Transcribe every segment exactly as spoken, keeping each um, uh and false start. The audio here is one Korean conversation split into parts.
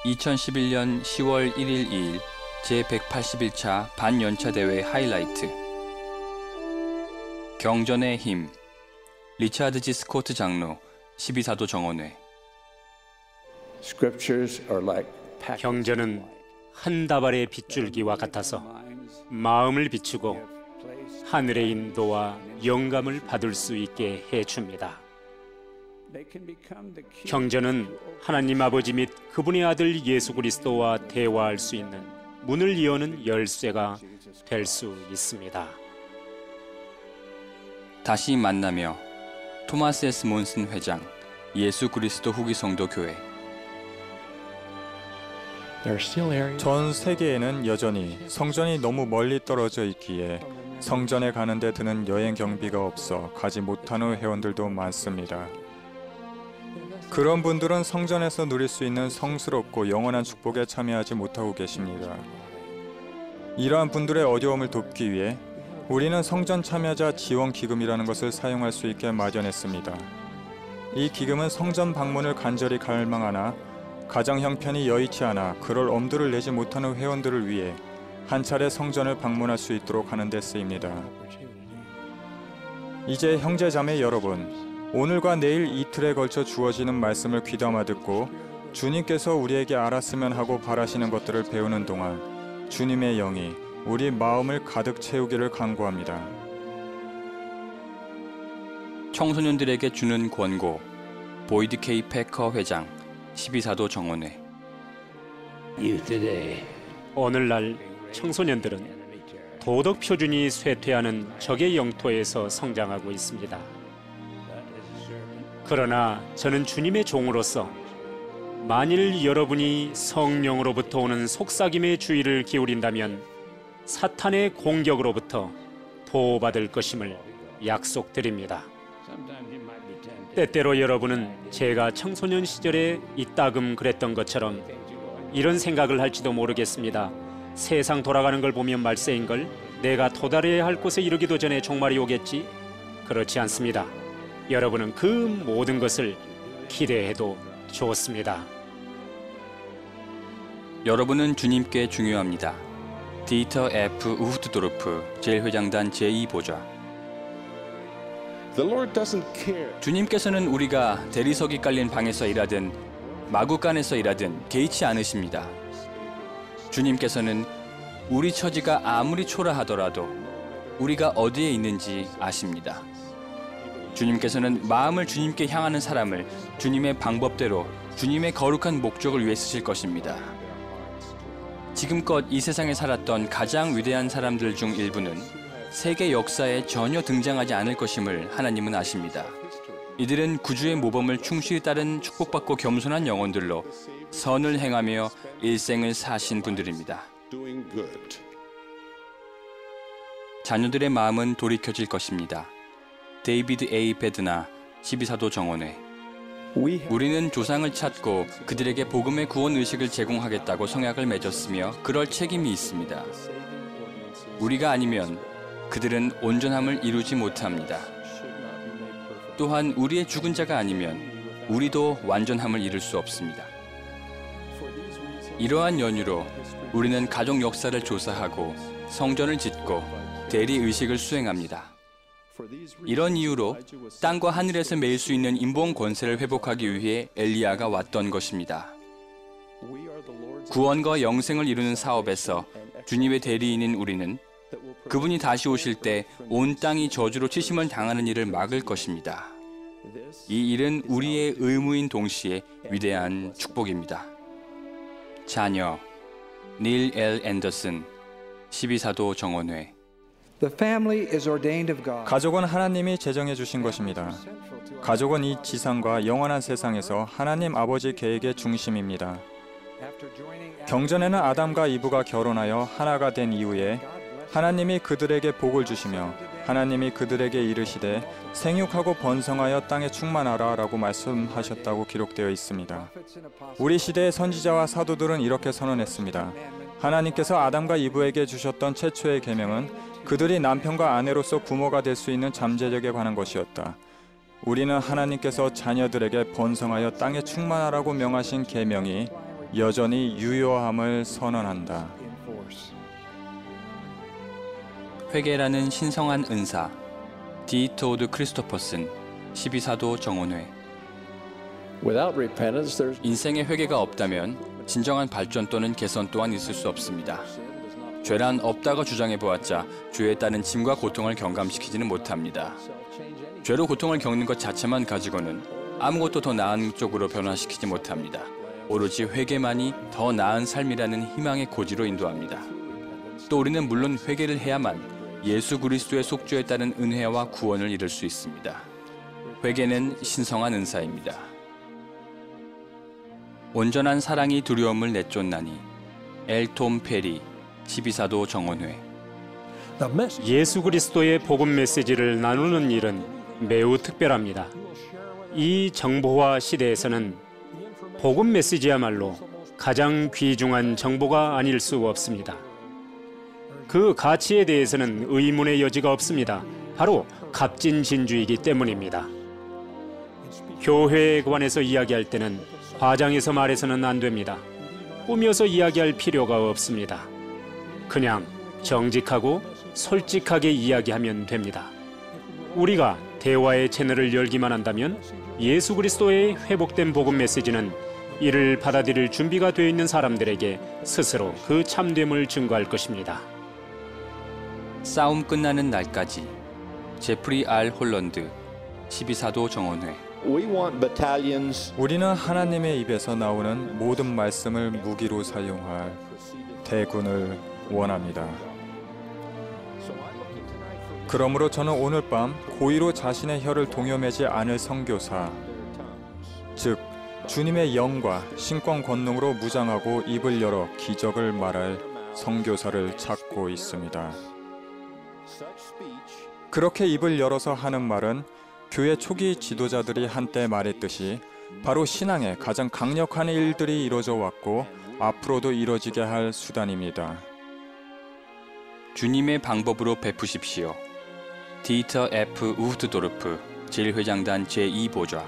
이천십일 년 시월 일일 이일 제백팔십일 차 반연차 대회 하이라이트. 경전의 힘. 리차드 지 스코트 장로, 십이사도 정원회. 경전은 한 다발의 빗줄기와 같아서 마음을 비추고 하늘의 인도와 영감을 받을 수 있게 해줍니다. 경전은 하나님 아버지 및 그분의 아들 예수 그리스도와 대화할 수 있는 문을 여는 열쇠가 될 수 있습니다. 다시 만나며. 토마스 에스 몬슨 회장, 예수 그리스도 후기 성도 교회. 전 세계에는 여전히 성전이 너무 멀리 떨어져 있기에 성전에 가는데 드는 여행 경비가 없어 가지 못하는 회원들도 많습니다. 그런 분들은 성전에서 누릴 수 있는 성스럽고 영원한 축복에 참여하지 못하고 계십니다. 이러한 분들의 어려움을 돕기 위해 우리는 성전 참여자 지원 기금이라는 것을 사용할 수 있게 마련했습니다. 이 기금은 성전 방문을 간절히 갈망하나 가정 형편이 여의치 않아 그럴 엄두를 내지 못하는 회원들을 위해 한 차례 성전을 방문할 수 있도록 하는 데 쓰입니다. 이제 형제자매 여러분, 오늘과 내일 이틀에 걸쳐 주어지는 말씀을 귀담아 듣고 주님께서 우리에게 알았으면 하고 바라시는 것들을 배우는 동안 주님의 영이 우리 마음을 가득 채우기를 간구합니다. 청소년들에게 주는 권고. 보이드 케이 패커 회장, 십이사도 정원회. 오늘날 청소년들은 도덕 표준이 쇠퇴하는 적의 영토에서 성장하고 있습니다. 그러나 저는 주님의 종으로서 만일 여러분이 성령으로부터 오는 속삭임의 주의를 기울인다면 사탄의 공격으로부터 보호받을 것임을 약속드립니다. 때때로 여러분은 제가 청소년 시절에 이따금 그랬던 것처럼 이런 생각을 할지도 모르겠습니다. 세상 돌아가는 걸 보면 말세인걸, 내가 도달해야 할 곳에 이르기도 전에 종말이 오겠지? 그렇지 않습니다. 여러분은 그 모든 것을 기대해도 좋습니다. 여러분은 주님께 중요합니다. 디터 에프 우흐트도르프 제일회장단 제이 보좌. 주님께서는 우리가 대리석이 깔린 방에서 일하든 마구간에서 일하든 개의치 않으십니다. 주님께서는 우리 처지가 아무리 초라하더라도 우리가 어디에 있는지 아십니다. 주님께서는 마음을 주님께 향하는 사람을 주님의 방법대로 주님의 거룩한 목적을 위해 쓰실 것입니다. 지금껏 이 세상에 살았던 가장 위대한 사람들 중 일부는 세계 역사에 전혀 등장하지 않을 것임을 하나님은 아십니다. 이들은 구주의 모범을 충실히 따른 축복받고 겸손한 영혼들로 선을 행하며 일생을 사신 분들입니다. 자녀들의 마음은 돌이켜질 것입니다. 데이비드 에이 베드나, 십이사도 정원회. 우리는 조상을 찾고 그들에게 복음의 구원 의식을 제공하겠다고 성약을 맺었으며 그럴 책임이 있습니다. 우리가 아니면 그들은 온전함을 이루지 못합니다. 또한 우리의 죽은 자가 아니면 우리도 완전함을 이룰 수 없습니다. 이러한 연유로 우리는 가족 역사를 조사하고 성전을 짓고 대리 의식을 수행합니다. 이런 이유로 땅과 하늘에서 매일 수 있는 인본 권세를 회복하기 위해 엘리야가 왔던 것입니다. 구원과 영생을 이루는 사업에서 주님의 대리인인 우리는 그분이 다시 오실 때 온 땅이 저주로 치심을 당하는 일을 막을 것입니다. 이 일은 우리의 의무인 동시에 위대한 축복입니다. 자녀, 닐 엘 앤더슨, 십이사도 정원회. 가족은 하나님이 제정해 주신 것입니다. 가족은 이 지상과 영원한 세상에서 하나님 아버지 계획의 중심입니다. 경전에는 아담과 이브가 결혼하여 하나가 된 이후에 하나님이 그들에게 복을 주시며 하나님이 그들에게 이르시되 생육하고 번성하여 땅에 충만하라 라고 말씀하셨다고 기록되어 있습니다. 우리 시대의 선지자와 사도들은 이렇게 선언했습니다. 하나님께서 아담과 이브에게 주셨던 최초의 계명은 그들이 남편과 아내로서 부모가 될 수 있는 잠재력에 관한 것이었다. 우리는 하나님께서 자녀들에게 번성하여 땅에 충만하라고 명하신 계명이 여전히 유효함을 선언한다. 회개라는 신성한 은사. 디토드 크리스토퍼슨, 십이 사도 정원회. 인생에 회개가 없다면 진정한 발전 또는 개선 또한 있을 수 없습니다. 죄란 없다고 주장해보았자 죄에 따른 짐과 고통을 경감시키지는 못합니다. 죄로 고통을 겪는 것 자체만 가지고는 아무것도 더 나은 쪽으로 변화시키지 못합니다. 오로지 회개만이 더 나은 삶이라는 희망의 고지로 인도합니다. 또 우리는 물론 회개를 해야만 예수 그리스도의 속죄에 따른 은혜와 구원을 이룰 수 있습니다. 회개는 신성한 은사입니다. 온전한 사랑이 두려움을 내쫓나니. 엘톰 페리, 십이 사도 정원회. 예수 그리스도의 복음 메시지를 나누는 일은 매우 특별합니다. 이 정보화 시대에서는 복음 메시지야말로 가장 귀중한 정보가 아닐 수 없습니다. 그 가치에 대해서는 의문의 여지가 없습니다. 바로 값진 진주이기 때문입니다. 교회에 관해서 이야기할 때는 과장해서 말해서는 안 됩니다. 꾸며서 이야기할 필요가 없습니다. 그냥 정직하고 솔직하게 이야기하면 됩니다. 우리가 대화의 채널을 열기만 한다면 예수 그리스도의 회복된 복음 메시지는 이를 받아들일 준비가 되어 있는 사람들에게 스스로 그 참됨을 증거할 것입니다. 싸움 끝나는 날까지. 제프리 알 홀런드, 십이 사도 정원회. 우리는 하나님의 입에서 나오는 모든 말씀을 무기로 사용할 대군을 원합니다. 그러므로 저는 오늘 밤 고의로 자신의 혀를 동요매지 않을 선교사, 즉 주님의 영과 신권 권능으로 무장하고 입을 열어 기적을 말할 선교사를 찾고 있습니다. 그렇게 입을 열어서 하는 말은 교회 초기 지도자들이 한때 말했듯이 바로 신앙의 가장 강력한 일들이 이루어져 왔고 앞으로도 이루어지게 할 수단입니다. 주님의 방법으로 베푸십시오. 디터 에프 우흐트도르프, 제일회장단 제이 보좌.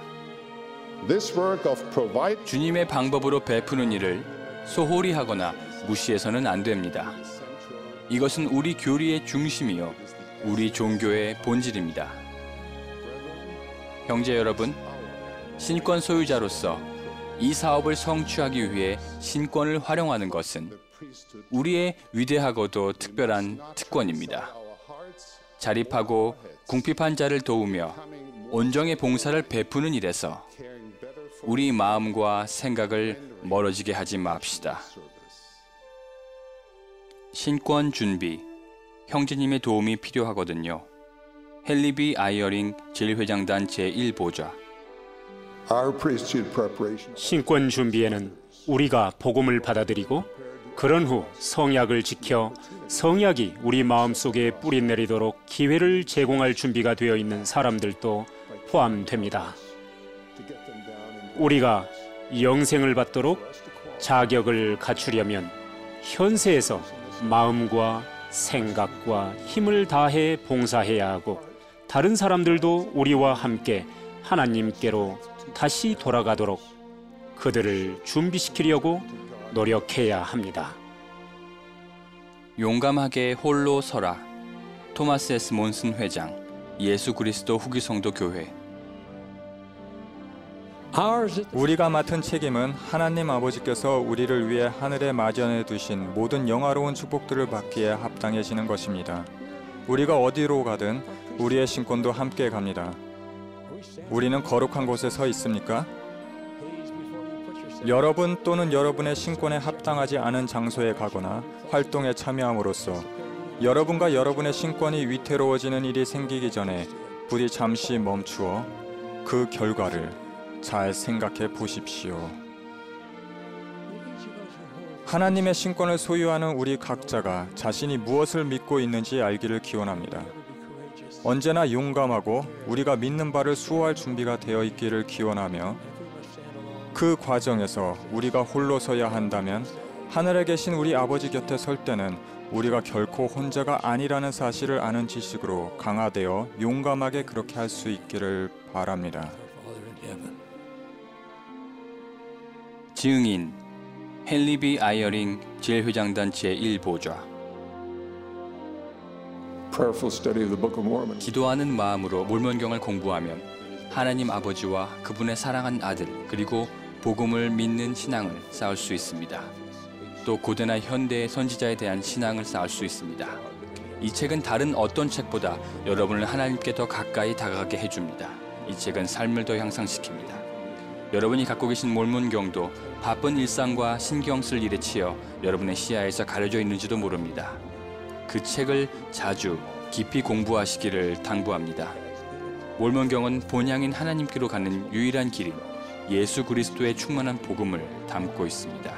주님의 방법으로 베푸는 일을 소홀히 하거나 무시해서는 안 됩니다. 이것은 우리 교리의 중심이요, 우리 종교의 본질입니다. 형제 여러분, 신권 소유자로서 이 사업을 성취하기 위해 신권을 활용하는 것은 우리의 위대하고도 특별한 특권입니다. 자립하고 궁핍한 자를 도우며 온정의 봉사를 베푸는 일에서 우리 마음과 생각을 멀어지게 하지 맙시다. 신권 준비, 형제님의 도움이 필요하거든요. 헨리 아이어링 제일회장단 제일 보좌. 신권 준비에는 우리가 복음을 받아들이고 그런 후 성약을 지켜 성약이 우리 마음속에 뿌리 내리도록 기회를 제공할 준비가 되어 있는 사람들도 포함됩니다. 우리가 영생을 받도록 자격을 갖추려면 현세에서 마음과 생각과 힘을 다해 봉사해야 하고 다른 사람들도 우리와 함께 하나님께로 다시 돌아가도록 그들을 준비시키려고 노력해야 합니다. 용감하게 홀로 서라. 토마스 에스 몬슨 회장, 예수 그리스도 후기 성도 교회. 우리가 맡은 책임은 하나님 아버지께서 우리를 위해 하늘에 마련해 두신 모든 영화로운 축복들을 받기에 합당해지는 것입니다. 우리가 어디로 가든 우리의 신권도 함께 갑니다. 우리는 거룩한 곳에 서 있습니까? 여러분 또는 여러분의 신권에 합당하지 않은 장소에 가거나 활동에 참여함으로써 여러분과 여러분의 신권이 위태로워지는 일이 생기기 전에 부디 잠시 멈추어 그 결과를 잘 생각해 보십시오. 하나님의 신권을 소유하는 우리 각자가 자신이 무엇을 믿고 있는지 알기를 기원합니다. 언제나 용감하고 우리가 믿는 바를 수호할 준비가 되어 있기를 기원하며 그 과정에서 우리가 홀로 서야 한다면 하늘에 계신 우리 아버지 곁에 설 때는 우리가 결코 혼자가 아니라는 사실을 아는 지식으로 강화되어 용감하게 그렇게 할 수 있기를 바랍니다. 증인, 헨리 비 아이어링 제일회장단 제일 보좌. 기도하는 마음으로 몰몬경을 공부하면 하나님 아버지와 그분의 사랑한 아들 그리고 복음을 믿는 신앙을 쌓을 수 있습니다. 또 고대나 현대의 선지자에 대한 신앙을 쌓을 수 있습니다. 이 책은 다른 어떤 책보다 여러분을 하나님께 더 가까이 다가가게 해줍니다. 이 책은 삶을 더 향상시킵니다. 여러분이 갖고 계신 몰몬경도 바쁜 일상과 신경 쓸 일에 치여 여러분의 시야에서 가려져 있는지도 모릅니다. 그 책을 자주 깊이 공부하시기를 당부합니다. 몰몬경은 본향인 하나님께로 가는 유일한 길인 예수 그리스도의 충만한 복음을 담고 있습니다.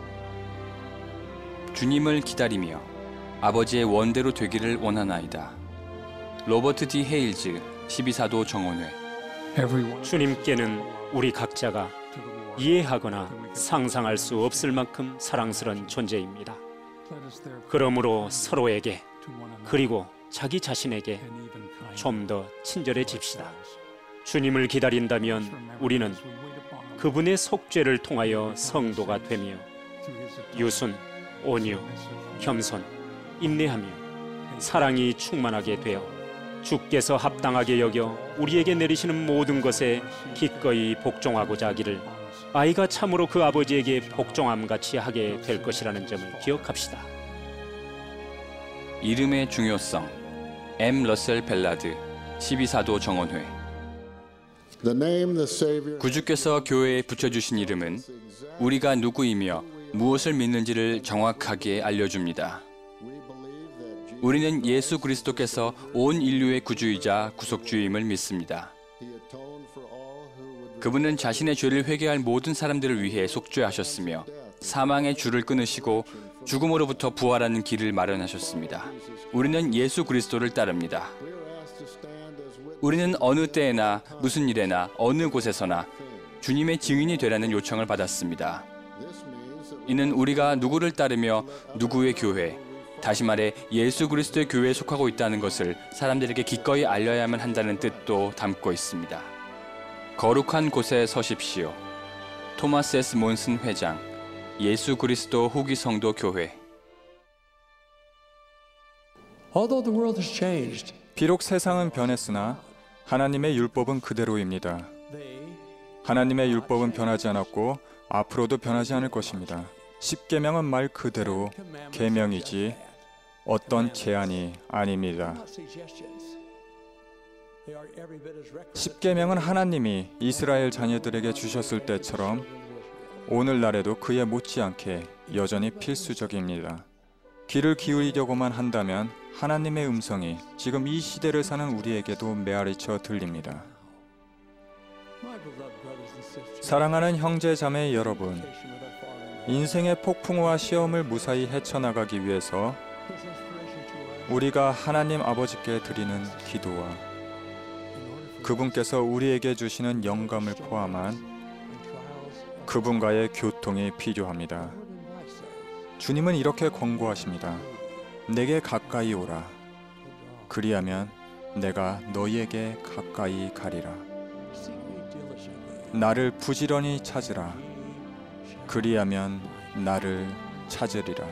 주님을 기다리며 아버지의 원대로 되기를 원하나이다. 로버트 디 헤일즈 십이사도 정원회. 주님께는 우리 각자가 이해하거나 상상할 수 없을 만큼 사랑스러운 존재입니다. 그러므로 서로에게 그리고 자기 자신에게 좀 더 친절해집시다. 주님을 기다린다면 우리는 그분의 속죄를 통하여 성도가 되며 유순, 온유, 겸손, 인내하며 사랑이 충만하게 되어 주께서 합당하게 여겨 우리에게 내리시는 모든 것에 기꺼이 복종하고자 하기를 아이가 참으로 그 아버지에게 복종함같이 하게 될 것이라는 점을 기억합시다. 이름의 중요성. 엠 러셀 벨라드 십이사도 정원회. 구주께서 교회에 붙여주신 이름은 우리가 누구이며 무엇을 믿는지를 정확하게 알려줍니다. 우리는 예수 그리스도께서 온 인류의 구주이자 구속주임을 믿습니다. 그분은 자신의 죄를 회개할 모든 사람들을 위해 속죄하셨으며 사망의 줄을 끊으시고 죽음으로부터 부활하는 길을 마련하셨습니다. 우리는 예수 그리스도를 따릅니다. 우리는 어느 때에나 무슨 일에나 어느 곳에서나 주님의 증인이 되라는 요청을 받았습니다. 이는 우리가 누구를 따르며 누구의 교회, 다시 말해 예수 그리스도의 교회에 속하고 있다는 것을 사람들에게 기꺼이 알려야만 한다는 뜻도 담고 있습니다. 거룩한 곳에 서십시오. 토마스 에스 몬슨 회장, 예수 그리스도 후기 성도 교회. 비록 세상은 변했으나 하나님의 율법은 그대로입니다. 하나님의 율법은 변하지 않았고 앞으로도 변하지 않을 것입니다. 십계명은 말 그대로 계명이지 어떤 제한이 아닙니다. 십계명은 하나님이 이스라엘 자녀들에게 주셨을 때처럼 오늘날에도 그에 못지않게 여전히 필수적입니다. 귀를 기울이려고만 한다면 하나님의 음성이 지금 이 시대를 사는 우리에게도 메아리쳐 들립니다. 사랑하는 형제 자매 여러분, 인생의 폭풍과 시험을 무사히 헤쳐나가기 위해서 우리가 하나님 아버지께 드리는 기도와 그분께서 우리에게 주시는 영감을 포함한 그분과의 교통이 필요합니다. 주님은 이렇게 권고하십니다. 내게 가까이 오라. 그리하면 내가 너희에게 가까이 가리라. 나를 부지런히 찾으라. 그리하면 나를 찾으리라.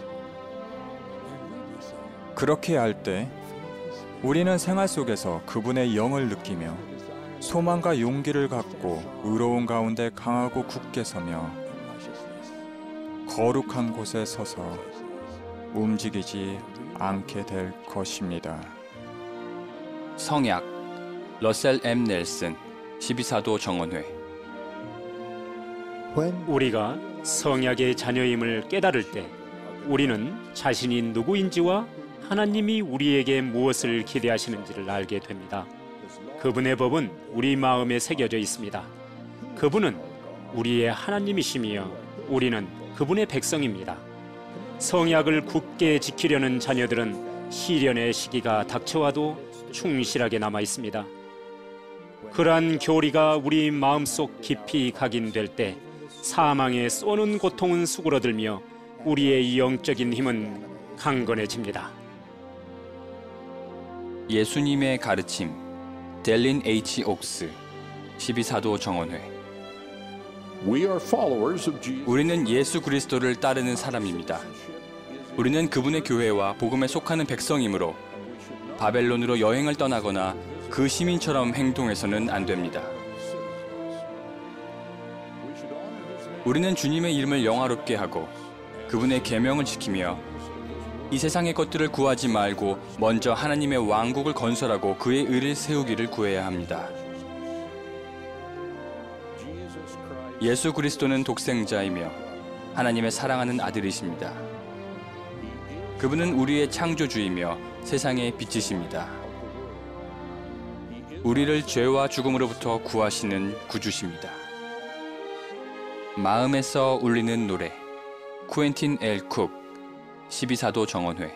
그렇게 할 때 우리는 생활 속에서 그분의 영을 느끼며 소망과 용기를 갖고 의로운 가운데 강하고 굳게 서며 거룩한 곳에 서서 움직이지 않게 될 것입니다. 성약 러셀 엠 넬슨 십이사도 정원회. 우리가 성약의 자녀임을 깨달을 때 우리는 자신이 누구인지와 하나님이 우리에게 무엇을 기대하시는지를 알게 됩니다. 그분의 법은 우리 마음에 새겨져 있습니다. 그분은 우리의 하나님이시며 우리는 그분의 백성입니다. 성약을 굳게 지키려는 자녀들은 시련의 시기가 닥쳐와도 충실하게 남아 있습니다. 그러한 교리가 우리 마음속 깊이 각인될 때 사망에 쏘는 고통은 수그러들며 우리의 영적인 힘은 강건해집니다. 예수님의 가르침 델린 H 옥스 십이사도 정원회. We are followers of Jesus. 우리는 예수 그리스도를 따르는 사람입니다. 우리는 그분의 교회와 복음에 속하는 백성이므로 바벨론으로 여행을 떠나거나 그 시민처럼 행동해서는 안 됩니다. 우리는 주님의 이름을 영화롭게 하고 그분의 계명을 지키며 이 세상의 것들을 구하지 말고 먼저 하나님의 왕국을 건설하고 그의 의를 세우기를 구해야 합니다. 예수 그리스도는 독생자이며 하나님의 사랑하는 아들이십니다. 그분은 우리의 창조주이며 세상의 빛이십니다. 우리를 죄와 죽음으로부터 구하시는 구주십니다. 마음에서 울리는 노래 쿠엔틴 엘 쿡 십이 사도 정원회.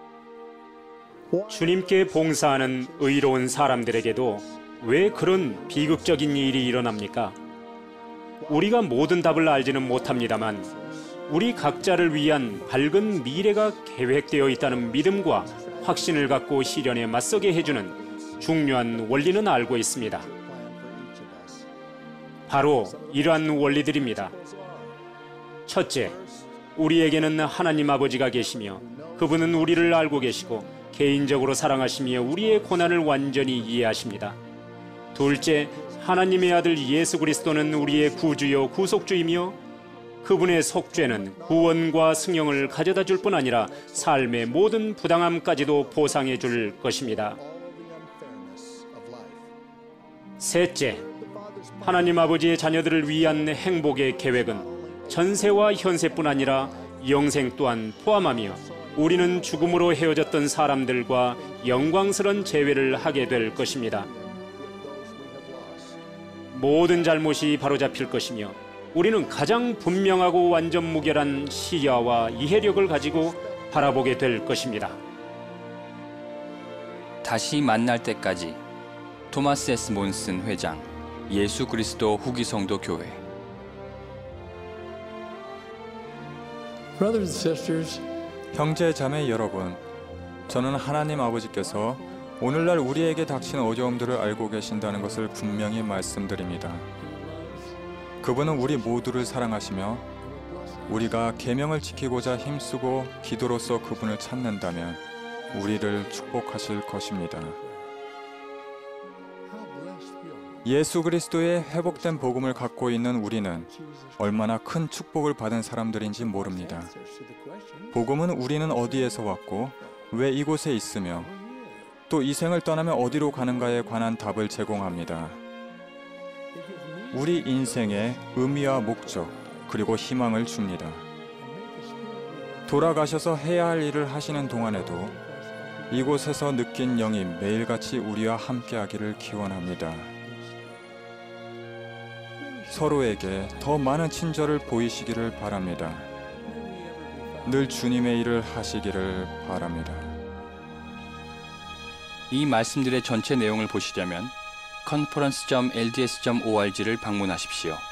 주님께 봉사하는 의로운 사람들에게도 왜 그런 비극적인 일이 일어납니까? 우리가 모든 답을 알지는 못합니다만 우리 각자를 위한 밝은 미래가 계획되어 있다는 믿음과 확신을 갖고 시련에 맞서게 해주는 중요한 원리는 알고 있습니다. 바로 이러한 원리들입니다. 첫째, 우리에게는 하나님 아버지가 계시며 그분은 우리를 알고 계시고 개인적으로 사랑하시며 우리의 고난을 완전히 이해하십니다. 둘째, 하나님의 아들 예수 그리스도는 우리의 구주요 구속주이며 그분의 속죄는 구원과 승용을 가져다 줄 뿐 아니라 삶의 모든 부당함까지도 보상해 줄 것입니다. 셋째, 하나님 아버지의 자녀들을 위한 행복의 계획은 전세와 현세뿐 아니라 영생 또한 포함하며 우리는 죽음으로 헤어졌던 사람들과 영광스러운 재회를 하게 될 것입니다. 모든 잘못이 바로잡힐 것이며 우리는 가장 분명하고 완전 무결한 시야와 이해력을 가지고 바라보게 될 것입니다. 다시 만날 때까지. 토마스 에스 몬슨 회장, 예수 그리스도 후기 성도 교회. Brothers and sisters, 형제 자매 여러분, 저는 하나님 아버지께서 오늘날 우리에게 닥친 어려움들을 알고 계신다는 것을 분명히 말씀드립니다. 그분은 우리 모두를 사랑하시며 우리가 계명을 지키고자 힘쓰고 기도로서 그분을 찾는다면 우리를 축복하실 것입니다. 예수 그리스도의 회복된 복음을 갖고 있는 우리는 얼마나 큰 축복을 받은 사람들인지 모릅니다. 복음은 우리는 어디에서 왔고 왜 이곳에 있으며 또 이 생을 떠나면 어디로 가는가에 관한 답을 제공합니다. 우리 인생의 의미와 목적 그리고 희망을 줍니다. 돌아가셔서 해야 할 일을 하시는 동안에도 이곳에서 느낀 영이 매일같이 우리와 함께하기를 기원합니다. 서로에게 더 많은 친절을 보이시기를 바랍니다. 늘 주님의 일을 하시기를 바랍니다. 이 말씀들의 전체 내용을 보시려면 컨퍼런스 점 엘 디 에스 점 오 알 지를 방문하십시오.